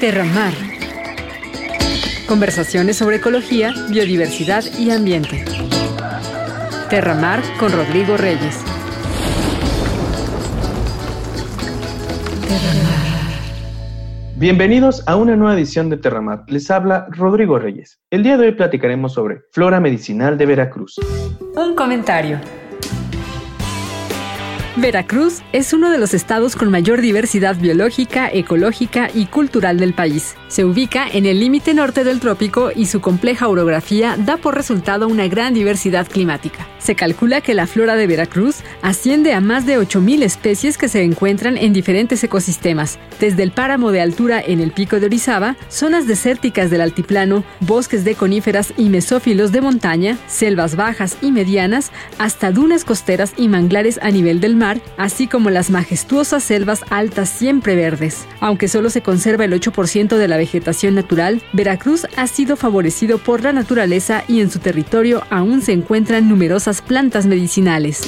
Terramar. Conversaciones sobre ecología, biodiversidad y ambiente. Terramar con Rodrigo Reyes. Bienvenidos a una nueva edición de Terramar. Les habla Rodrigo Reyes. El día de hoy platicaremos sobre flora medicinal de Veracruz. Un comentario. Veracruz es uno de los estados con mayor diversidad biológica, ecológica y cultural del país. Se ubica en el límite norte del trópico y su compleja orografía da por resultado una gran diversidad climática. Se calcula que la flora de Veracruz asciende a más de 8,000 especies que se encuentran en diferentes ecosistemas, desde el páramo de altura en el Pico de Orizaba, zonas desérticas del altiplano, bosques de coníferas y mesófilos de montaña, selvas bajas y medianas, hasta dunas costeras y manglares a nivel del mar, así como las majestuosas selvas altas siempre verdes. Aunque solo se conserva el 8% de la vegetación natural, Veracruz ha sido favorecido por la naturaleza y en su territorio aún se encuentran numerosas plantas medicinales.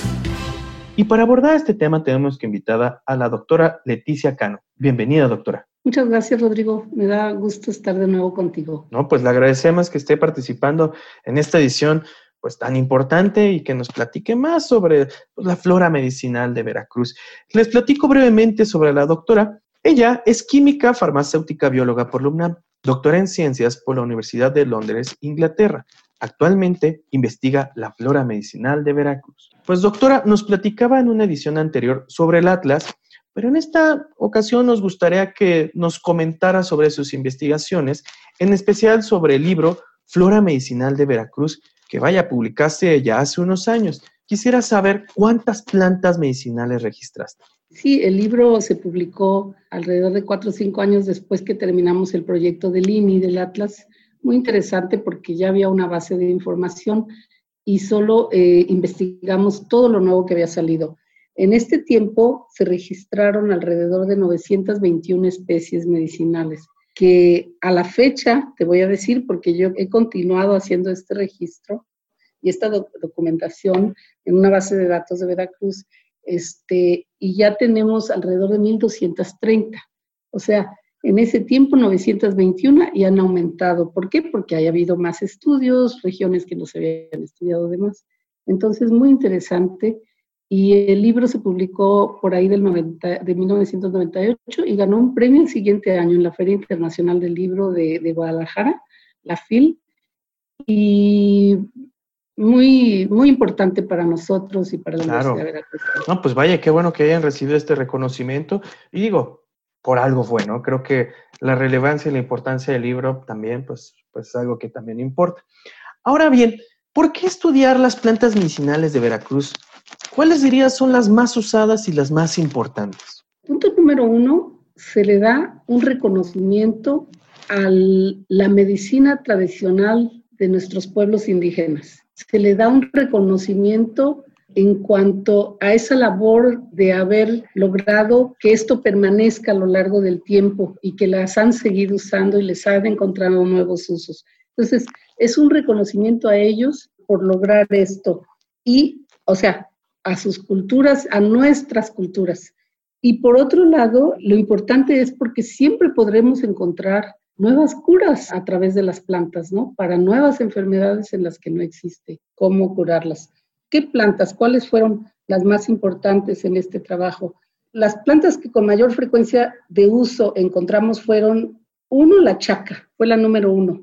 Y para abordar este tema tenemos que invitada a la doctora Leticia Cano. Bienvenida, doctora. Muchas gracias, Rodrigo. Me da gusto estar de nuevo contigo. No, pues le agradecemos que esté participando en esta edición pues tan importante y que nos platique más sobre la flora medicinal de Veracruz. Les platico brevemente sobre la doctora. Ella es química, farmacéutica, bióloga por la UNAM, doctora en ciencias por la Universidad de Londres, Inglaterra. Actualmente investiga la flora medicinal de Veracruz. Pues doctora, nos platicaba en una edición anterior sobre el Atlas, pero en esta ocasión nos gustaría que nos comentara sobre sus investigaciones, en especial sobre el libro Flora Medicinal de Veracruz, que publicaste ya hace unos años. Quisiera saber cuántas plantas medicinales registraste. Sí, el libro se publicó alrededor de 4 o 5 años después que terminamos el proyecto del INI, del Atlas. Muy interesante porque ya había una base de información y solo investigamos todo lo nuevo que había salido. En este tiempo se registraron alrededor de 921 especies medicinales, que a la fecha, te voy a decir, porque yo he continuado haciendo este registro y esta documentación en una base de datos de Veracruz, y ya tenemos alrededor de 1,230. O sea, en ese tiempo 921 y han aumentado. ¿Por qué? Porque haya habido más estudios, regiones que no se habían estudiado de más. Entonces, muy interesante. Y el libro se publicó por ahí de 1998 y ganó un premio el siguiente año en la Feria Internacional del Libro de Guadalajara, la FIL. Y muy, muy importante para nosotros y para la Universidad de Veracruz. No, pues vaya, qué bueno que hayan recibido este reconocimiento. Y digo, por algo fue, ¿no? Creo que la relevancia y la importancia del libro también, pues es algo que también importa. Ahora bien, ¿por qué estudiar las plantas medicinales de Veracruz? ¿Cuáles dirías son las más usadas y las más importantes? Punto número 1, se le da un reconocimiento a la medicina tradicional de nuestros pueblos indígenas. Se le da un reconocimiento en cuanto a esa labor de haber logrado que esto permanezca a lo largo del tiempo y que las han seguido usando y les han encontrado nuevos usos. Entonces, es un reconocimiento a ellos por lograr esto y, o sea, a sus culturas, a nuestras culturas. Y por otro lado, lo importante es porque siempre podremos encontrar nuevas curas a través de las plantas, ¿no? Para nuevas enfermedades en las que no existe cómo curarlas. ¿Qué plantas? ¿Cuáles fueron las más importantes en este trabajo? Las plantas que con mayor frecuencia de uso encontramos fueron, la chaca, fue la número 1,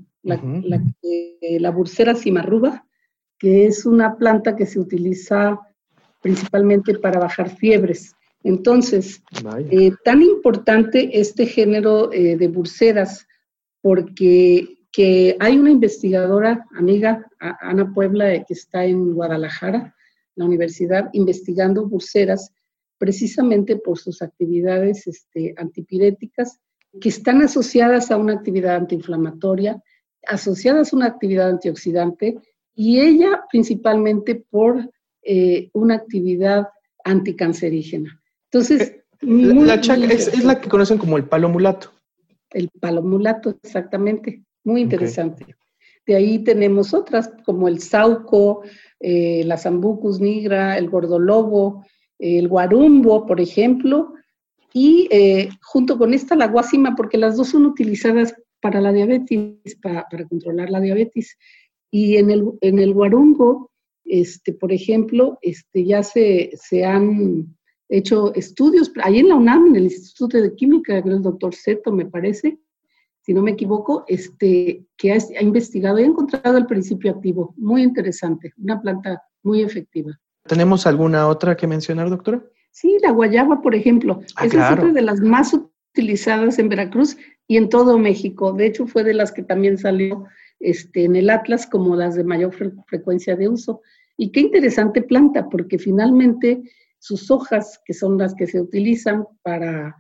la Bursera cimarruba, que es una planta que se utiliza principalmente para bajar fiebres. Entonces, tan importante este género de burseras, porque hay una investigadora, amiga, Ana Puebla, que está en Guadalajara, la universidad, investigando burseras, precisamente por sus actividades antipiréticas, que están asociadas a una actividad antiinflamatoria, asociadas a una actividad antioxidante, y ella principalmente por una actividad anticancerígena. Entonces, la chaca es la que conocen como el palo mulato. El palo mulato, exactamente. Muy interesante. Okay. De ahí tenemos otras, como el sauco, la Sambucus nigra, el gordolobo, el guarumbo, por ejemplo, y junto con esta la guasima, porque las dos son utilizadas para la diabetes, para controlar la diabetes. Y en el guarungo, por ejemplo, ya se han hecho estudios, ahí en la UNAM, en el Instituto de Química, el doctor Seto, me parece, si no me equivoco, que ha investigado y ha encontrado el principio activo. Muy interesante, una planta muy efectiva. ¿Tenemos alguna otra que mencionar, doctora? Sí, la guayaba, por ejemplo. Esa claro. es otra de las más utilizadas en Veracruz y en todo México. De hecho, fue de las que también salió en el Atlas como las de mayor frecuencia de uso. Y qué interesante planta, porque finalmente sus hojas, que son las que se utilizan para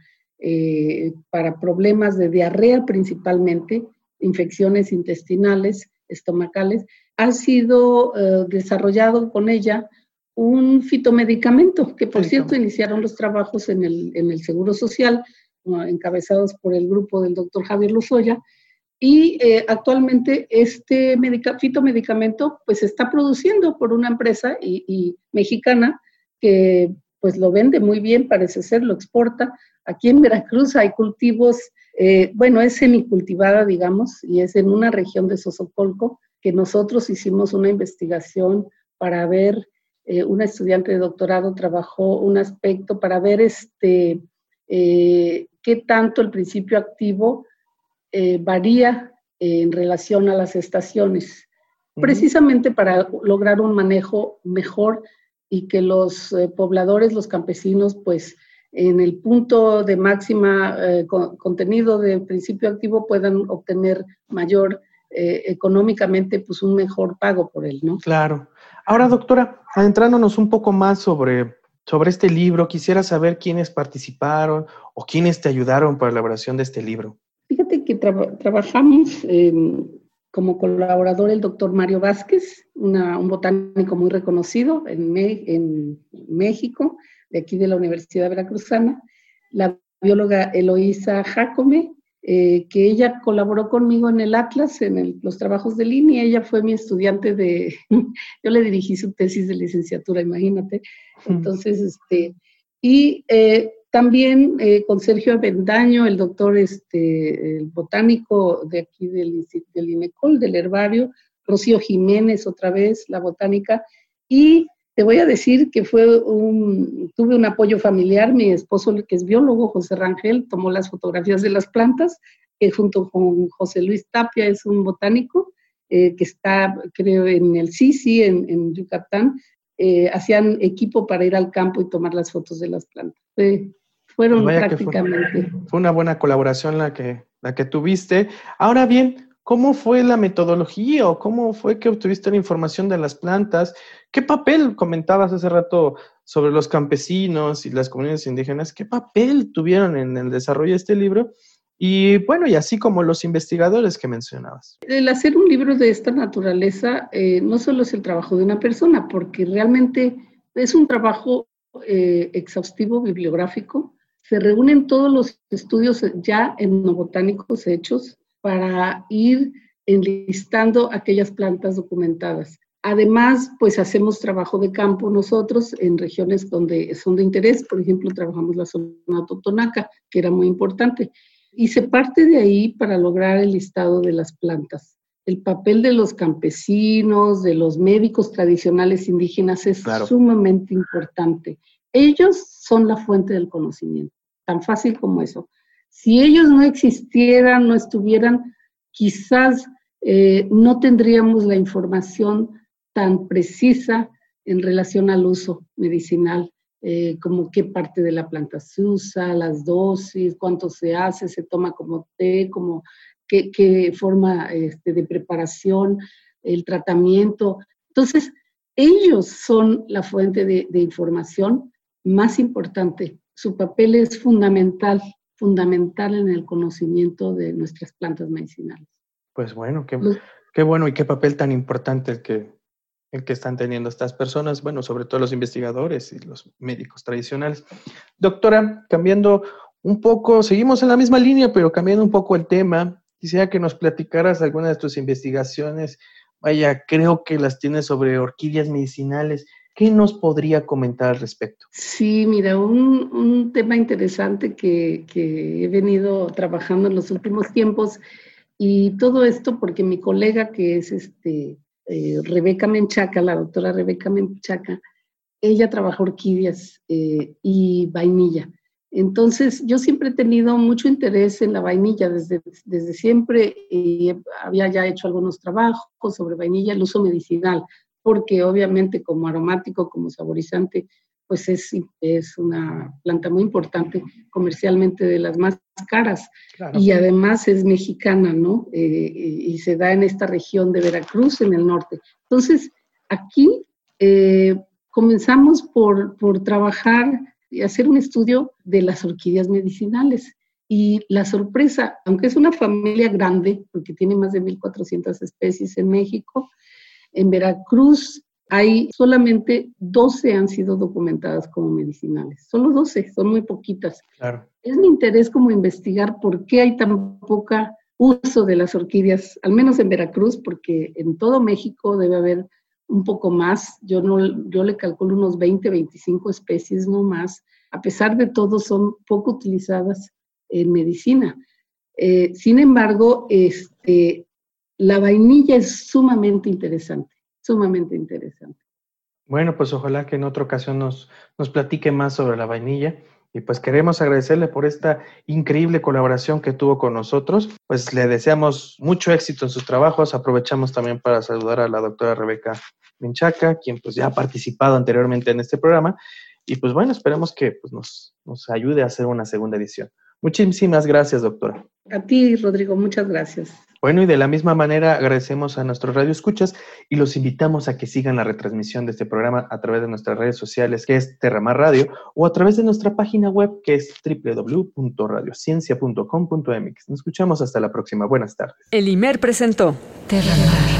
problemas de diarrea principalmente, infecciones intestinales, estomacales, ha sido desarrollado con ella un fitomedicamento, que por cierto iniciaron los trabajos en el Seguro Social, encabezados por el grupo del doctor Javier Lozoya, y actualmente este fitomedicamento pues se está produciendo por una empresa y mexicana que pues lo vende muy bien, parece ser, lo exporta. Aquí en Veracruz hay cultivos, es semicultivada, digamos, y es en una región de Sosocolco, que nosotros hicimos una investigación para ver, una estudiante de doctorado trabajó un aspecto para ver qué tanto el principio activo varía en relación a las estaciones, precisamente para lograr un manejo mejor y que los pobladores, los campesinos, pues en el punto de máxima contenido de principio activo puedan obtener mayor económicamente, pues un mejor pago por él, ¿no? Claro. Ahora, doctora, adentrándonos un poco más sobre este libro, quisiera saber quiénes participaron o quiénes te ayudaron para la elaboración de este libro. Fíjate que trabajamos como colaborador el doctor Mario Vázquez, un botánico muy reconocido en México, de aquí de la Universidad Veracruzana, la bióloga Eloísa Jacome, que ella colaboró conmigo en el Atlas, en los trabajos de línea. Ella fue mi estudiante yo le dirigí su tesis de licenciatura, imagínate. Entonces, también con Sergio Avendaño, el doctor, el botánico de aquí del INECOL, del herbario, Rocío Jiménez otra vez, la botánica, y te voy a decir que tuve un apoyo familiar. Mi esposo, que es biólogo, José Rangel, tomó las fotografías de las plantas, junto con José Luis Tapia, es un botánico que está, creo, en el CICI, en Yucatán. Hacían equipo para ir al campo y tomar las fotos de las plantas. Fueron prácticamente. Fue una buena colaboración la que tuviste. Ahora bien, ¿cómo fue la metodología o cómo fue que obtuviste la información de las plantas? ¿Qué papel, comentabas hace rato sobre los campesinos y las comunidades indígenas, qué papel tuvieron en el desarrollo de este libro? Y bueno, y así como los investigadores que mencionabas. El hacer un libro de esta naturaleza no solo es el trabajo de una persona, porque realmente es un trabajo exhaustivo, bibliográfico. Se reúnen todos los estudios ya etnobotánicos hechos para ir enlistando aquellas plantas documentadas. Además, pues hacemos trabajo de campo nosotros en regiones donde son de interés. Por ejemplo, trabajamos la zona Totonaca, que era muy importante. Y se parte de ahí para lograr el listado de las plantas. El papel de los campesinos, de los médicos tradicionales indígenas es sumamente importante. Ellos son la fuente del conocimiento, tan fácil como eso. Si ellos no existieran, no estuvieran, quizás no tendríamos la información tan precisa en relación al uso medicinal, como qué parte de la planta se usa, las dosis, cuánto se hace, se toma como té, como qué forma de preparación, el tratamiento. Entonces, ellos son la fuente de información más importante. Su papel es fundamental en el conocimiento de nuestras plantas medicinales. Pues bueno, qué bueno y qué papel tan importante el que están teniendo estas personas, bueno, sobre todo los investigadores y los médicos tradicionales. Doctora, cambiando un poco, seguimos en la misma línea, pero cambiando un poco el tema, quisiera que nos platicaras algunas de tus investigaciones. Vaya, creo que las tienes sobre orquídeas medicinales. ¿Qué nos podría comentar al respecto? Sí, mira, un tema interesante que he venido trabajando en los últimos tiempos, y todo esto porque mi colega, que es Rebeca Menchaca, la doctora Rebeca Menchaca, ella trabaja orquídeas y vainilla. Entonces, yo siempre he tenido mucho interés en la vainilla desde siempre, y había ya hecho algunos trabajos sobre vainilla, el uso medicinal, porque obviamente como aromático, como saborizante, pues es una planta muy importante, comercialmente de las más caras. Claro. Y además es mexicana, ¿no? Y se da en esta región de Veracruz, en el norte. Entonces, aquí comenzamos por trabajar y hacer un estudio de las orquídeas medicinales. Y la sorpresa, aunque es una familia grande, porque tiene más de 1,400 especies en México, en Veracruz hay solamente 12 han sido documentadas como medicinales. Solo 12, son muy poquitas. Claro. Es mi interés como investigar por qué hay tan poca uso de las orquídeas, al menos en Veracruz, porque en todo México debe haber un poco más. Yo le calculo unos 20, 25 especies, no más. A pesar de todo, son poco utilizadas en medicina. Sin embargo, la vainilla es sumamente interesante. Bueno, pues ojalá que en otra ocasión nos platique más sobre la vainilla. Y pues queremos agradecerle por esta increíble colaboración que tuvo con nosotros. Pues le deseamos mucho éxito en sus trabajos. Aprovechamos también para saludar a la doctora Rebeca Menchaca, quien pues ya ha participado anteriormente en este programa. Y pues bueno, esperemos que pues, nos ayude a hacer una segunda edición. Muchísimas gracias, doctora. A ti, Rodrigo, muchas gracias. Bueno, y de la misma manera agradecemos a nuestros radioescuchas y los invitamos a que sigan la retransmisión de este programa a través de nuestras redes sociales, que es Terramar Radio, o a través de nuestra página web, que es www.radiociencia.com.mx. Nos escuchamos hasta la próxima. Buenas tardes. El IMER presentó Terramar.